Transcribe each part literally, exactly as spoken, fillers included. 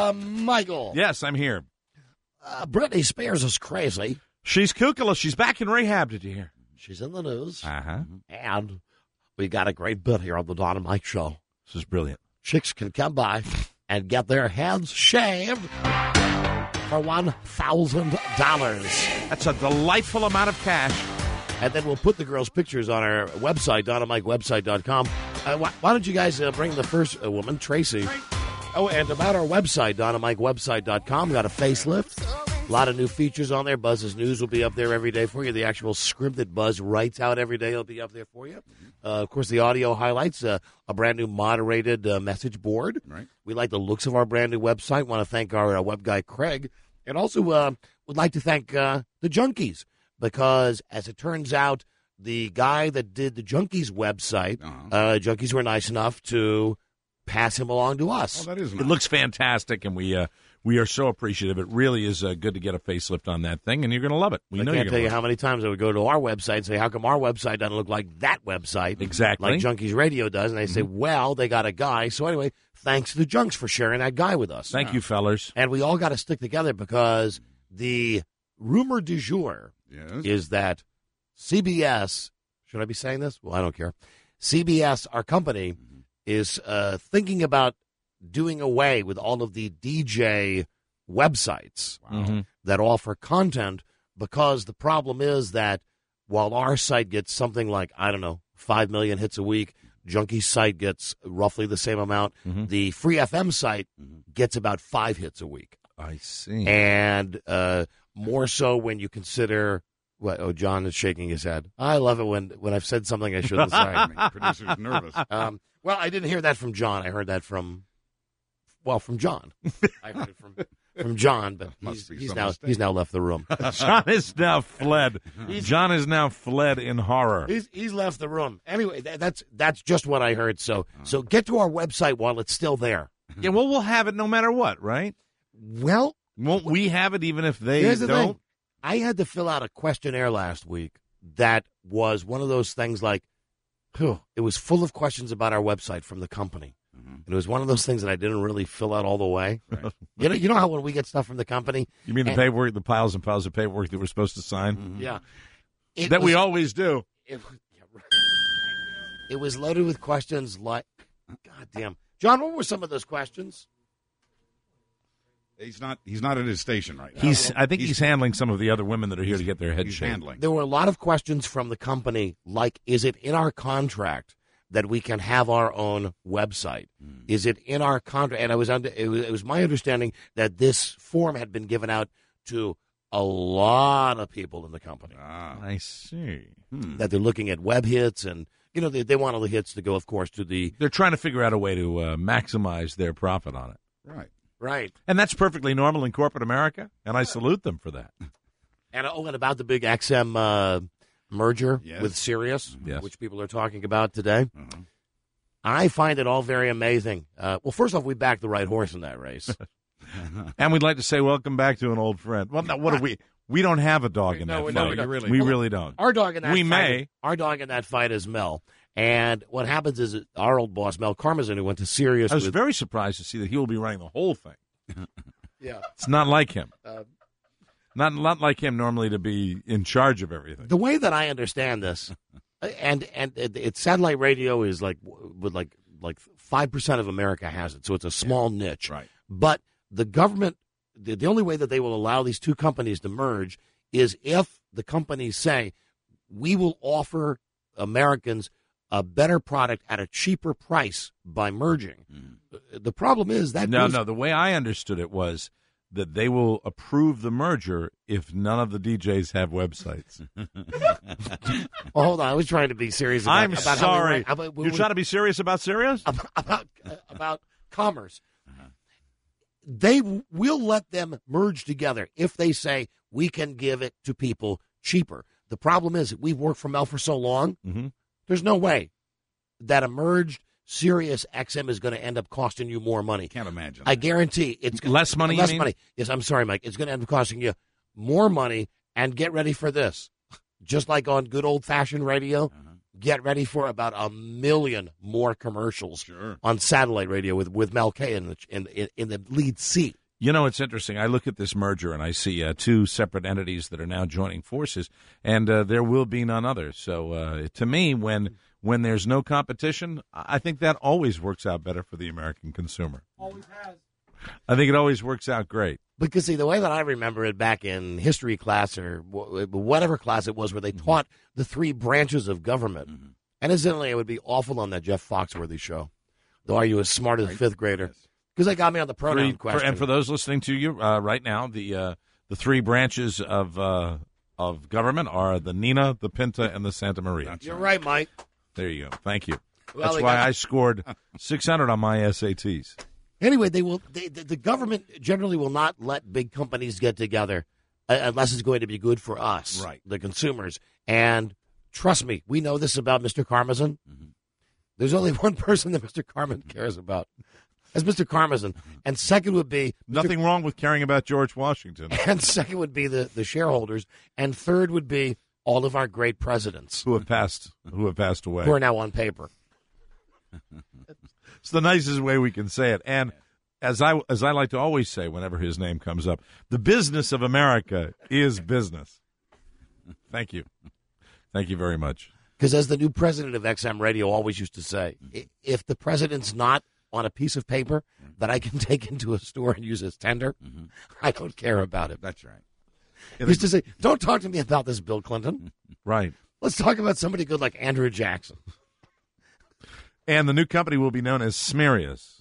Uh, Michael. Yes, I'm here. Uh, Britney Spears is crazy. She's kookaloo. She's back in rehab, did you hear? She's in the news. Uh-huh. And we got a great bit here on the Don and Mike Show. This is brilliant. Chicks can come by and get their heads shaved for one thousand dollars. That's a delightful amount of cash. And then we'll put the girls' pictures on our website, don and mike website dot com. Uh, why, why don't you guys uh, bring the first uh, woman, Tracy? Oh, and about our website, don and mike website dot com. Got a facelift. A lot of new features on there. Buzz's News will be up there every day for you. The actual script that Buzz writes out every day will be up there for you. Uh, of course, the audio highlights, uh, a brand new moderated uh, message board. Right. We like the looks of our brand new website. Want to thank our uh, web guy, Craig. And also uh, would like to thank uh, the Junkies because, as it turns out, the guy that did the Junkies website, Uh-huh. uh, Junkies were nice enough to pass him along to us. Oh, that is nice. It looks fantastic, and we uh, we are so appreciative. It really is uh, good to get a facelift on that thing, and you're going to love it. We I know can't you're tell going you to how many times I would go to our website and say, how come our website doesn't look like that website? Exactly. Like Junkies Radio does. And they say, well, they got a guy. So anyway, thanks to the Junks for sharing that guy with us. Thank you, fellers. And we all got to stick together because the rumor du jour Yes. is that C B S, should I be saying this? Well, I don't care. C B S, our company, is uh, thinking about doing away with all of the D J websites Mhm. that offer content because the problem is that while our site gets something like, I don't know, five million hits a week, Junkie's site gets roughly the same amount. Mhm. The Free F M site gets about five hits a week. I see. And uh, more so when you consider what? Oh, John is shaking his head. I love it when, when I've said something I shouldn't say. Producer's nervous. Um, well, I didn't hear that from John. I heard that from, well, from John. I heard it from from John, but Must he's, be he's some now mistake. he's now left the room. John is now fled. John is now fled in horror. He's he's left the room. Anyway, that, that's that's just what I heard. So so get to our website while it's still there. Yeah, well, we'll have it no matter what, right? Well, Won't we have it even if they here's the don't? thing. I had to fill out a questionnaire last week that was one of those things like, whew, it was full of questions about our website from the company. And it was one of those things that I didn't really fill out all the way. Right. You know, you know how when we get stuff from the company, You mean the And- paperwork, the piles and piles of paperwork that we're supposed to sign? yeah, it That we was- always do. It, yeah, right. It was loaded with questions like, God damn, John, what were some of those questions? He's not. He's not at his station right now. He's. I think he's, He's- handling some of the other women that are here to get their head He's shaved. handling. There were a lot of questions from the company, like, is it in our contract that we can have our own website? Hmm. Is it in our contract? And I was under, it was, it was my understanding that this form had been given out to a lot of people in the company, Ah. I see. Hmm. that they're looking at web hits, and you know they, they want all the hits to go, of course, to the They're trying to figure out a way to uh, maximize their profit on it. Right. right. And that's perfectly normal in corporate America, and I salute them for that. And oh, and about the big X M uh, merger Yes. with Sirius, Yes. which people are talking about today. Uh-huh. I find it all very amazing. Uh, well, first off, we backed the right horse in that race. And we'd like to say welcome back to an old friend. Well, now, what do we? We don't have a dog in No, that we- fight. no, we don't. we really don't. Our dog in that We fight, may. Our dog in that fight is Mel. And what happens is that our old boss, Mel Karmazin, who went to Sirius I was with, very surprised to see that he will be running the whole thing. yeah, It's not like him. uh, Not not like him normally to be in charge of everything. the way that I understand this, and and it, it's satellite radio is like with like like five percent of America has it, so it's a small niche. Right. But the government, the, the only way that they will allow these two companies to merge is if the companies say we will offer Americans a better product at a cheaper price by merging. The problem is that No, goes- no. The way I understood it was that they will approve the merger if none of the D Js have websites. Oh, hold on, I was trying to be serious. About, I'm about how we sorry. rank- about, we- You're trying to be serious about Sirius? about about, uh, about commerce. They w- will let them merge together if they say we can give it to people cheaper. The problem is that we've worked for Mel for so long. Mhm. There's no way that a merged Sirius X M is going to end up costing you more money. Can't imagine. I guarantee it's gonna, Less money, you Less mean? money. Yes, I'm sorry, Mike. It's going to end up costing you more money. And get ready for this. Just like on good old fashioned radio, get ready for about a million more commercials Sure. on satellite radio with, with Mel Kay in the, in, in, in the lead seat. You know, it's interesting. I look at this merger and I see uh, two separate entities that are now joining forces, and uh, there will be none others. So uh, to me, when when there's no competition, I think that always works out better for the American consumer. Always has. I think it always works out great. Because, see, the way that I remember it back in history class or wh- whatever class it was where they taught the three branches of government. Mm-hmm. And incidentally, it would be awful on that Jeff Foxworthy show. Though, are you as smart as a fifth grader? Because they got me on the pronoun Three- question. for- and for those listening to you uh, right now, the uh, the three branches of uh, of government are the Nina, the Pinta, and the Santa Maria. That's You're right, Mike. There you go. Thank you. Well, That's they why got- I scored six hundred on my S A Ts. Anyway, they will. They, the, the government generally will not let big companies get together uh, unless it's going to be good for us, Right. the consumers. And trust me, we know this about Mister Karmazin. There's only one person that Mister Carmen cares about. That's Mister Karmazin. And second would be Nothing wrong with caring about George Washington, and second would be the, the shareholders, and third would be all of our great presidents who have passed who have passed away. who are now on paper. It's the nicest way we can say it. And as I as I like to always say whenever his name comes up, the business of America is business. Thank you. Thank you very much. Because as the new president of X M Radio always used to say, i- if the president's not on a piece of paper that I can take into a store and use as tender, I don't care about it. That's right. He used to say, don't talk to me about this, Bill Clinton. Right. Let's talk about somebody good like Andrew Jackson. And the new company will be known as Smirius.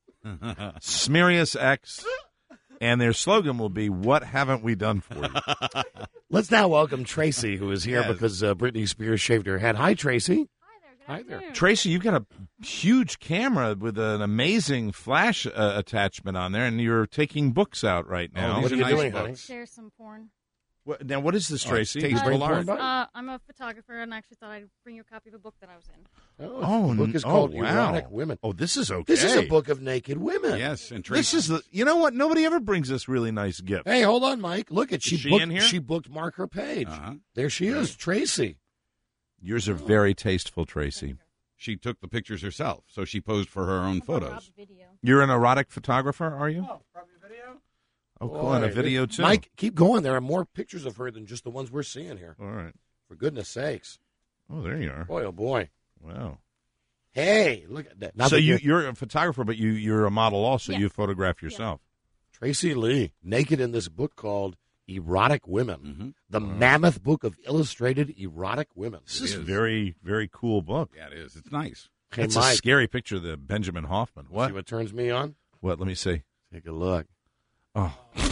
Smirius X. And their slogan will be, "What haven't we done for you?" Let's now welcome Tracy, who is here Yes. because uh, Britney Spears shaved her head. Hi, Tracy. Hi there. Good Hi there. afternoon. Tracy, you've got a huge camera with an amazing flash uh, attachment on there, and you're taking books out right now. Oh, what these are are you nice doing, honey? books. Share some porn. What, now, what is this, Oh, Tracy? it's Bring tasteful porn art. back? Uh, I'm a photographer, and I actually thought I'd bring you a copy of a book that I was in. Oh, the book is oh, called wow. Erotic Women. Oh, this is okay. This is a book of naked women. Yes, and This Tracy. is the. You know what? Nobody ever brings us really nice gifts. Hey, hold on, Mike. Look at she Is she booked, in here? she booked Mark her page. Uh-huh. There she is, Tracy. Yours are very tasteful, Tracy. She took the pictures herself, so she posed for her own I'm gonna rob photos. the video. You're an erotic photographer, are you? Oh, probably a video. Oh, cool. And a Boy, video, too. Mike, keep going. There are more pictures of her than just the ones we're seeing here. All right. For goodness sakes. Oh, there you are. Boy, oh boy. Wow. Hey, look at that. Now so that you, you're- you're a photographer, but you, you're a model also. Yes. You photograph yourself. Tracy Lee, naked in this book called Erotic Women, Mhm. the mammoth book of illustrated erotic women. This is a is. very, very cool book. Yeah, it is. It's nice. Hey, It's a Mike, scary picture of the Benjamin Hoffman. see What? what turns me on? What? Let me see. Take a look. Oh.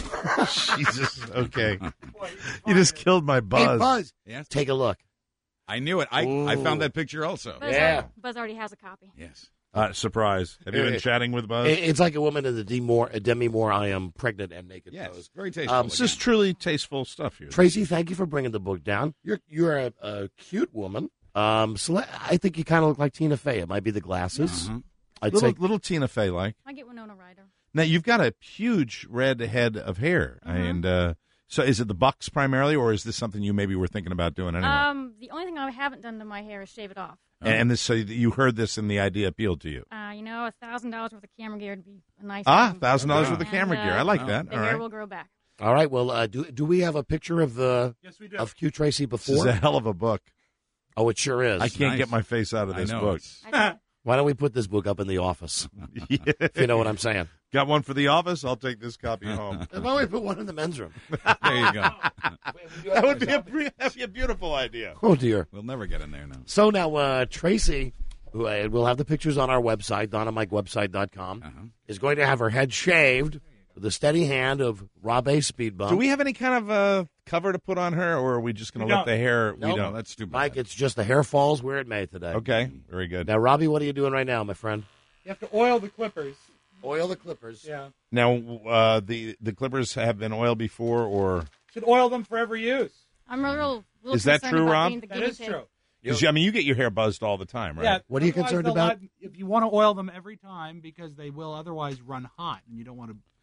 Jesus. Okay. You just killed my buzz. Hey, Buzz, Yes, take a look. I knew it. I I Ooh. found that picture also. Buzz, Yeah. already, Buzz already has a copy. Yes. Uh, surprise. Have you been Hey. chatting with Buzz? It- It's like a woman in the Demi Moore, a Demi Moore I am pregnant and naked Yes. pose. Very tasteful. Um, This is again. truly tasteful stuff here. Tracy, thank you for bringing the book down. You're you're a, a cute woman. Um, so let- I think you kind of look like Tina Fey. It might be the glasses. Mhm. I'd Little, say little Tina Fey like. I get Winona Ryder. Now, you've got a huge red head of hair. Mhm. And uh, so is it the bucks primarily, or is this something you maybe were thinking about doing anyway? Um, the only thing I haven't done to my hair is shave it off. and, and this, so you heard this and the idea appealed to you. Uh, you know, a thousand dollars worth of camera gear would be a nice. Ah, thing. thousand dollars Yeah. worth of camera And, gear. uh, I like oh, that. The All hair right. will grow back. all right. Well, uh, do do we have a picture of the Yes, we do. of cute Tracy This is before? a hell of a book. Oh, it sure is. I can't nice. get my face out of I this know. book. It's- I did. Why don't we put this book up in the office? Yeah. If you know what I'm saying. Got one for the office? I'll take this copy home. Why don't we put one in the men's room? There you go. That would be a, pre- that'd be a beautiful idea. Oh dear. We'll never get in there now. So now uh, Tracy, who uh, we'll have the pictures on our website, donna mike website dot com, Uh-huh. is going to have her head shaved with the steady hand of Rob A. Speed Bump. Do we have any kind of uh, cover to put on her, or are we just going We to let don't. the hair? Nope. We No, don't. that's too bad. Mike, it's just the hair falls where it may today. Okay, very good. Now, Robbie, what are you doing right now, my friend? You have to oil the clippers. Oil the clippers. Yeah. Now, uh, the the clippers have been oiled before, or Should oil them for every use. I'm a little, little Is that concerned true, about Rob? being the That guinea is pig. true. 'cause, I mean, you get your hair buzzed all the time, right? Yeah. What are you otherwise concerned they'll about? not- if you want to oil them every time, because they will otherwise run hot, and you don't want to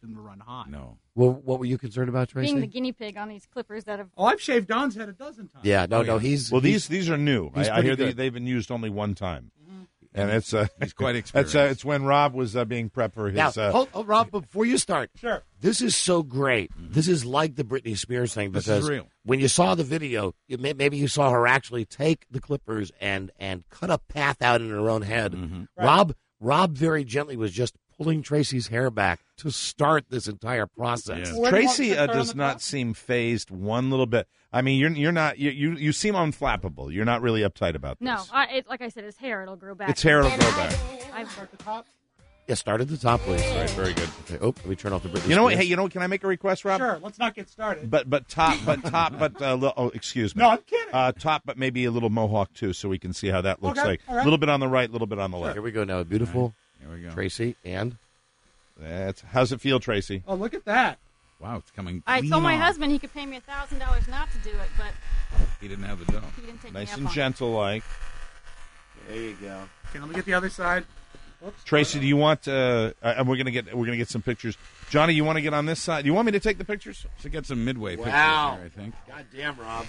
them to run hot. No. Well, what were you concerned about, Tracy? Being the guinea pig on these clippers that have. Oh, I've shaved Don's head a dozen times. yeah, no, Oh, no, yeah. he's Well, he's- these these are new. he's I, I pretty hear they, good. they've been used only one time, and it's uh, He's quite That's experienced. uh, it's when Rob was uh, being prepped for his. Now, uh, hold, hold, Rob, before you start, Sure. this is so great. This is like the Britney Spears thing This because is real. when you saw the video, you may, maybe you saw her actually take the clippers and and cut a path out in her own head. Mm-hmm. Right. Rob Rob very gently was just pulling Tracy's hair back to start this entire process. Yeah. Where do you want Tracy the uh, hair on does the not top? seem phased one little bit. I mean, you're you're not you you, you seem unflappable. You're not really uptight about this. No, I, it, like I said, it's hair. It'll grow back. It's hair will go back. I've, Start the top. Yeah, start at the top, please. Right, very good. Okay, oh, let me turn off the Britney You know what? Spears. Hey, you know what? Can I make a request, Rob? Sure. Let's not get started. But but top but top but uh, li- oh excuse me. No, I'm kidding. Uh, top but maybe a little mohawk too, so we can see how that looks Okay, like. A all right. little bit on the right, a little bit on the left. Here we go now. Beautiful Here we go. Tracy and That's how's it feel, Tracy? oh, look at that. Wow, it's coming. I clean told my off. husband he could pay me a thousand dollars not to do it, but He didn't have the dough. he didn't take Nice me up and on it. gentle, like. there you go. Okay, let me get the other side. Whoops. Tracy, do you want? Uh, uh, we're gonna get we're gonna get some pictures. Johnny, you want to get on this side? Do you want me to take the pictures? So get some midway Wow. pictures here, I think. God damn, Rob.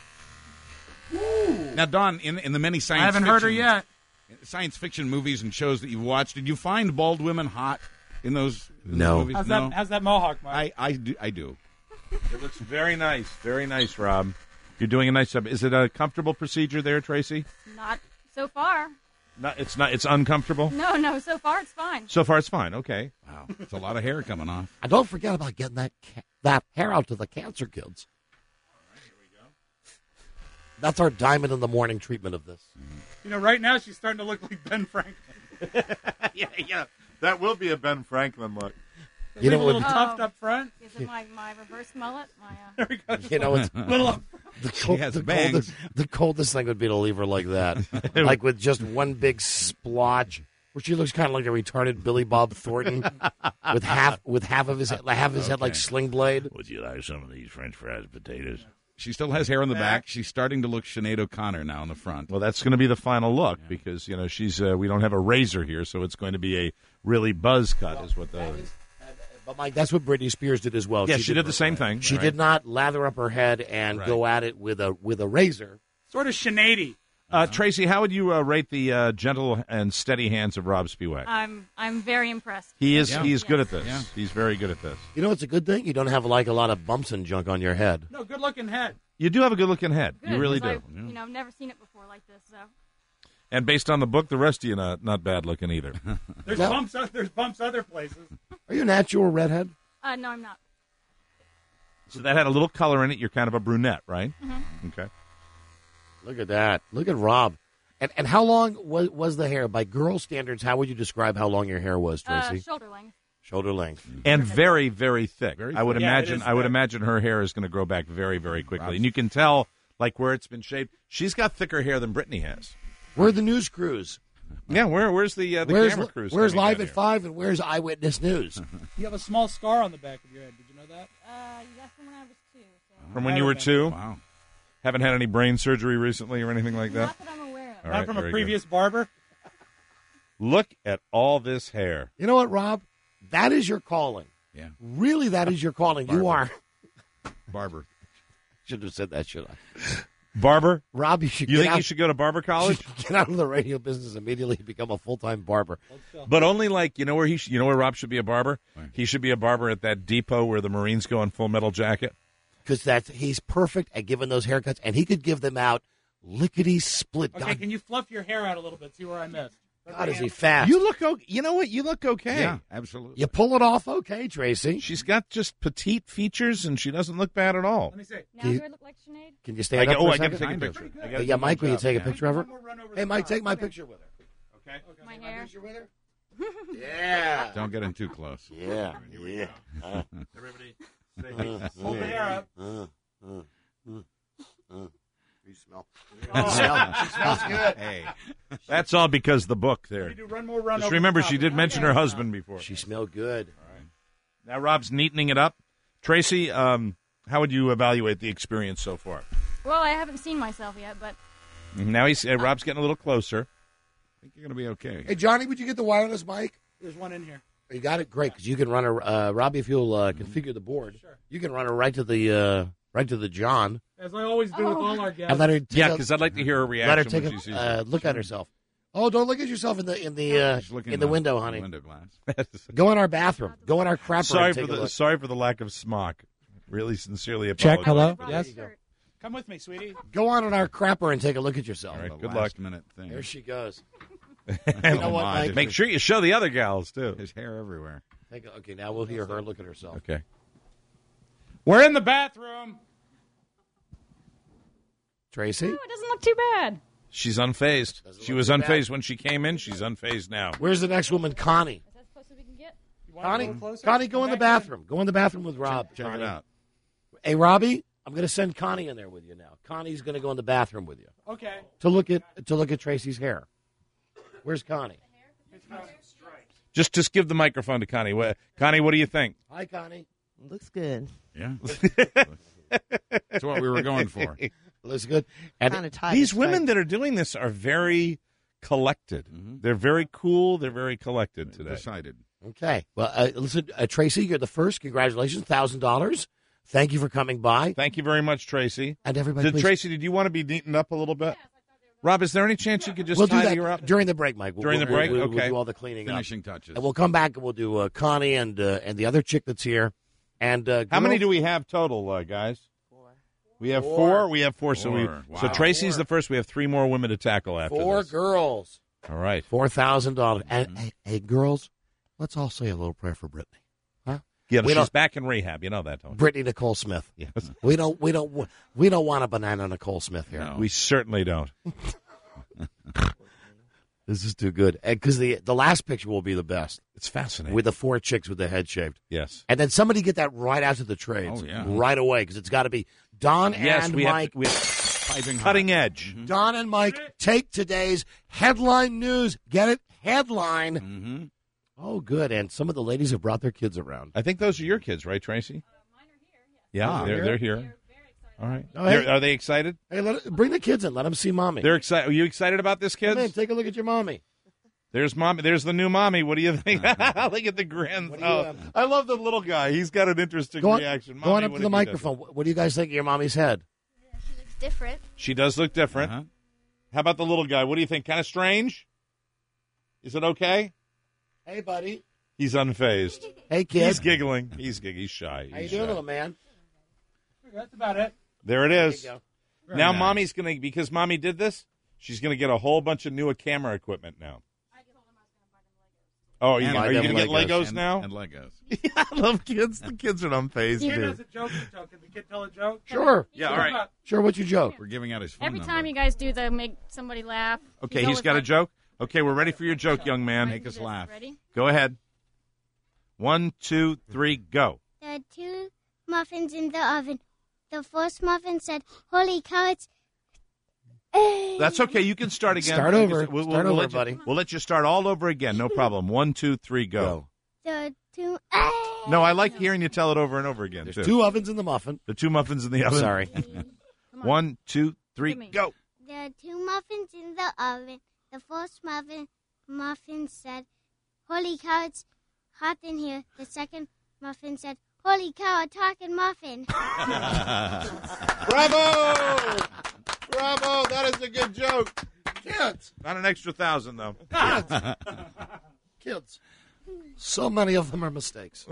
Now, Don, in in the many science I haven't heard her fiction- yet. science fiction movies and shows that you've watched, did you find bald women hot in those, in No. those movies? How's no. that? How's that mohawk, Mike? I, I do. I do. It looks very nice, very nice, Rob. You're doing a nice job. Is it a comfortable procedure there, Tracy? Not so far. Not, it's not. It's uncomfortable. No, no, so far it's fine. So far, it's fine. Okay. Wow, it's a lot of hair coming off. And don't forget about getting that ca- that hair out to the cancer kids. That's our diamond in the morning treatment of this. you know, right now she's starting to look like Ben Franklin. yeah, yeah. That will be a Ben Franklin look. You know a what- little Oh. tuft up front. Is it my, my reverse mullet? My, uh, There we go. You know, it's little up. the, cold, has the bangs. coldest. The coldest thing would be to leave her like that, like with just one big splotch, where she looks kind of like a retarded Billy Bob Thornton, with half with half of his head, half of his head like Okay. Sling Blade. Would you like some of these French fries potatoes? She still has hair on the back. She's starting to look Sinead O'Connor now in the front. Well, that's going to be the final look because you know she's. Uh, we don't have a razor here, so it's going to be a really buzz cut. Is what the. But Mike, that's what Britney Spears did as well. Yeah, she did the same thing. She right? did not lather up her head and Right. go at it with a with a razor. Sort of Sinead. Uh, Tracy, how would you uh, rate the uh, gentle and steady hands of Rob Spiewak? I'm I'm very impressed. He is. Yeah. He's good Yes. at this. Yeah. He's very good at this. You know, it's a good thing you don't have like a lot of bumps and junk on your head. No, good looking head. You do have a good-looking head. Good, you really 'cause do. I've, You know, never seen it before like this. So And based on the book, the rest of you not not bad looking either. There's No. bumps. o- There's bumps other places. Are you a natural redhead? uh, no, I'm not. So that had a little color in it. You're kind of a brunette, right? Mm-hmm. Okay. Look at that. Look at Rob. And and how long was was the hair? By girl standards, how would you describe how long your hair was, Uh, Tracy? shoulder length. Shoulder length. And very, very thick. Very I would thick. Yeah, it imagine. is I would thick. imagine her hair is going to grow back very, very quickly, Rob's- and you can tell like where it's been shaved. She's got thicker hair than Brittany has. Where are the news crews? Yeah. Where Where's the uh, the where's camera crews? where's coming Live down at here? Five and where's Eyewitness News? You have a small scar on the back of your head. Did you know that? Uh, that's from when I was two. So. From when you were two. Wow. Haven't had any brain surgery recently or anything like that. Not that I'm aware of. All Not right, from a very previous barber. Look at all this hair. You know what, Rob? That is your calling. Yeah. Really, that is your calling. You are. Barber. Should have said that, should I? Barber? Rob, you should You get think out. you should go to barber college? get out of the radio business immediately and become a full time barber. But only like you know where he sh- you know where Rob should be a barber. Where? He should be a barber at that depot where the Marines go in Full Metal Jacket. Because that's he's perfect at giving those haircuts, and he could give them out lickety split. Okay, God, can you fluff your hair out a little bit? See where I missed. God, is he fast? You look okay. You know what? You look okay. Yeah, absolutely. You pull it off, okay, Tracy. She's got just petite features, and she doesn't look bad at all. Let me see. Now You- do I look like Sinead? Can you I stand get, up oh, for a I got to second? take a Kind of. picture. Pretty I gotta Hey, yeah, do my Mike, will you job. take a yeah. picture of her? One more run over Hey, the Mike, top. take my Okay. picture with her. Okay. Okay. My Take hair. picture with her. Yeah. Don't get in too close. Yeah. Yeah. Uh, Everybody, uh, Hold the hair up. uh, uh, uh, uh. You smell. Oh. Smell. She smells good. Hey, that's all because the book Let there. me do one more run Just over remember, the top. she did mention her husband before. She smelled good. Now Rob's neatening it up. Tracy, um, how would you evaluate the experience so far? Well, I haven't seen myself yet, but Now he's uh, Rob's getting a little closer. I think you're going to be okay. Hey, Johnny, would you get the wireless mic? There's one in here. You got it? Great, because you can run her, uh, Robbie, if you'll uh, configure the board, Sure. you can run her right to the uh, right to the John As I always do with all our guests. and let her take Yeah, a- because I'd like to hear her reaction let her take when a she sees uh, it. look at herself. Oh, don't look at yourself in the in the uh, She's looking in the out window, the honey. Window glass. Go in our bathroom. Go in our crapper Sorry and for take a the look. sorry for the lack of smock. Really, sincerely Check. apologize. Hello? Brought Yes? a shirt. Come with me, sweetie. Go on in our crapper and take a look at yourself. All right, The good last luck. minute thing. There she goes. Oh, You know what, my, Mike? Make sure you show the other gals too. There's hair everywhere. Take a, okay, now we'll hear her look at herself. Okay. We're in the bathroom. Tracy, Oh, it doesn't look too bad. She's unfazed. Doesn't She look was too bad. unfazed when she came in. She's unfazed now. where's the next woman? Connie. Is that as close as we can get? You want a Connie, little closer? Connie, go in the Back bathroom. Go in the bathroom with Rob. Check Connie. it out. Hey, Robbie, I'm going to send Connie in there with you now. Connie's going to go in the bathroom with you Okay. to look at to look at Tracy's hair. Where's Connie? Just just give the microphone to Connie. What, Connie, what do you think? Hi, Connie. Looks good. Yeah. That's what we were going for. Looks good. And Kind of tight. These It's women tight. that are doing this are very collected. They're very cool. They're very collected today. Decided. okay, well, uh, listen, uh, Tracy, you're the first. Congratulations, thousand dollars. Thank you for coming by. Thank you very much, Tracy. And everybody, Did please, Tracy, did you want to be neatened up a little bit? Rob, is there any chance you could just we'll do tidy that her up? during the break, Mike. We'll, During the we'll- break? we'll, Okay. We'll do all the cleaning up. Finishing touches. And we'll come back and we'll do uh, Connie and uh, and the other chick that's here. And uh, How girl- many do we have total, uh, guys? Four. We have four. Four. We have four. So we. Four. So Wow. Tracy's Four. the first. We have three more women to tackle after Four this. girls. All right. Four thousand dollars. And Mm-hmm. hey, hey, girls, let's all say a little prayer for Brittany. Huh? Yeah, We she's don't- back in rehab. You know that, don't you? Brittany Nicole Smith. Yes. We don't. We don't. We don't want a banana Nicole Smith here. No. We certainly don't. This is too good. Because the the last picture will be the best It's fascinating. with the four chicks with the head shaved. yes. And then somebody get that right after the trades. Oh, yeah. Right away, because it's got to be Don Yes, and we Mike. have, we have Piping hot. cutting edge. Don and Mike take today's headline news. Get it? Headline. Mm-hmm. Oh, good. And some of the ladies have brought their kids around. I think those are your kids, right, Tracy? Yeah, Ah. they're Here? they're here. All right. Oh, hey. They're- Are they excited? Hey, let, bring the kids in. Let them see mommy. They're excited. Are you excited about this, Come in, kids? take a look at your mommy. There's mommy. There's the new mommy. What do you think? Look at the grins. What do you Oh, have? I love the little guy. He's got an interesting Go on, reaction. go on Mommy, up what to the did you do? microphone. What do you guys think of your mommy's head? She looks different. She does look different. Uh-huh. How about the little guy? What do you think? Kind of strange? Is it okay? Hey, buddy. He's unfazed. Hey, kid. He's giggling. He's giggling. He's shy. How you He's doing, shy. little man? That's about it. There it is. There you go. Now nice. mommy's going to, because mommy did this, she's going to get a whole bunch of new camera equipment now. Oh, are you, And- are you going to get Legos. Legos and, now? And Legos. I love kids. The kids are unfazed, Kid too. has a joke to tell. Can the kid tell a joke? Sure. Yeah, all right. Sure, what's your joke? We're giving out his phone Every number. time you guys do the make somebody laugh. Okay, you he's always got a like- joke. Okay, we're ready for your joke, young man. Make us laugh. Ready? Go ahead. One, two, three, go. There are two muffins in the oven. The first muffin said, "Holy cow, it's..." That's okay. You can start again. Start over. We'll, Start we'll over, let you, buddy. We'll let you start all over again. No problem. One, two, three, go. There are two... No, I like hearing you tell it over and over again, There's too. two ovens in the muffin. The two muffins in the oven. Sorry. Come on. One, two, three, Give me. go. There are two muffins in the oven. The first muffin muffin said, "Holy cow, it's hot in here." The second muffin said, "Holy cow, a talking muffin." Bravo! Bravo! That is a good joke. Kids. Not an extra thousand, though. Kids. So many of them are mistakes.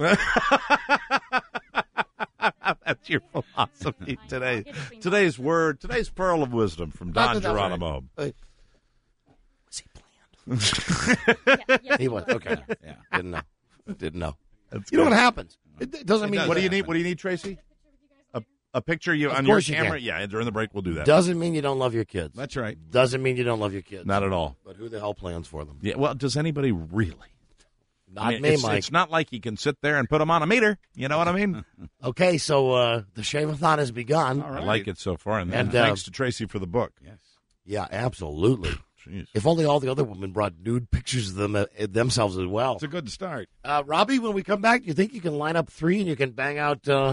That's your philosophy today. Today's word, today's pearl of wisdom from Not Don that that was Geronimo. right. Was he planned? Yeah, yes, He was. Okay. Yeah. Didn't know. Didn't know. That's You know good. what happens? It, it doesn't It mean does What do you happen. need? What do you need, Tracy? A, a picture you Of on your course you camera? can. Yeah, during the break we'll do that. doesn't mean you don't love your kids. That's right. Doesn't mean you don't love your kids. Not at all. But who the hell plans for them? Yeah. Well, does anybody really? Not I mean, me, it's, Mike. it's not like he can sit there and put them on a meter. You know what I mean? Okay, so uh, the shave-a-thon has begun. All I right. like it so far. And, And, and uh, thanks to Tracy for the book. Yes. Yeah, absolutely. Jeez. If only all the other women brought nude pictures of them uh, themselves as well. It's a good start. Uh, Robbie, when we come back, do you think you can line up three and you can bang out uh,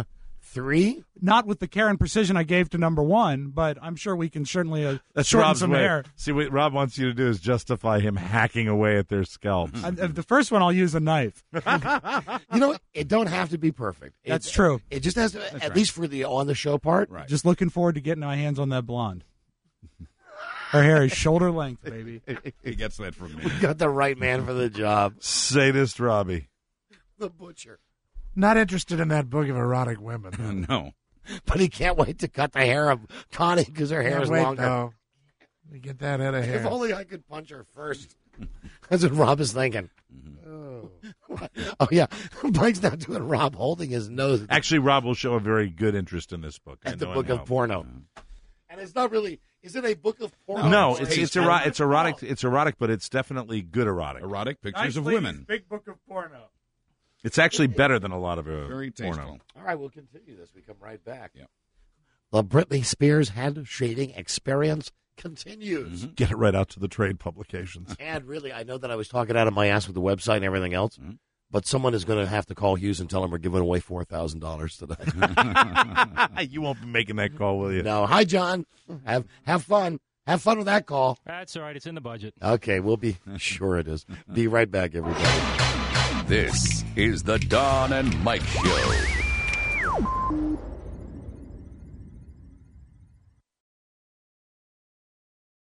Three? Not with the care and precision I gave to number one, but I'm sure we can certainly uh, That's shorten Rob's some way. hair. See, what Rob wants you to do is justify him hacking away at their scalps. Uh, the first one, I'll use a knife. You know, it don't have to be perfect. It- That's true. It just has to, at right. least for the on the show part. Right. Just looking forward to getting my hands on that blonde. Her hair is shoulder length, baby. He gets that from me. Got the right man for the job. Sadist Robbie. The butcher. Not interested in that book of erotic women. No. But he can't wait to cut the hair of Connie because her hair Can't is wait, longer. though. We get that head of If hair. only I could punch her first. That's what Rob is thinking. Oh. Oh, yeah. Mike's not doing Rob holding his nose at the, Actually, Rob will show a very good interest in this book. I at the know book him of now. porno. And it's not really, is it a book of porno? No, Or it's a- it's, ero- it's erotic. It's erotic, but it's definitely good erotic. Erotic pictures Nice of ladies, women. Big book of porno. It's actually better than a lot of uh, Very porno. tasteful. All right, we'll continue this. We come right back. Yep. The Britney Spears head shaving experience continues. Mm-hmm. Get it right out to the trade publications. And really, I know that I was talking out of my ass with the website and everything else, Mm-hmm. but someone is going to have to call Hughes and tell him we're giving away four thousand dollars today. You won't be making that call, will you? No. Hi, John. Have have fun. Have fun with that call. That's all right. It's in the budget. Okay, we'll be sure it is. Be right back, everybody. This is the Don and Mike Show.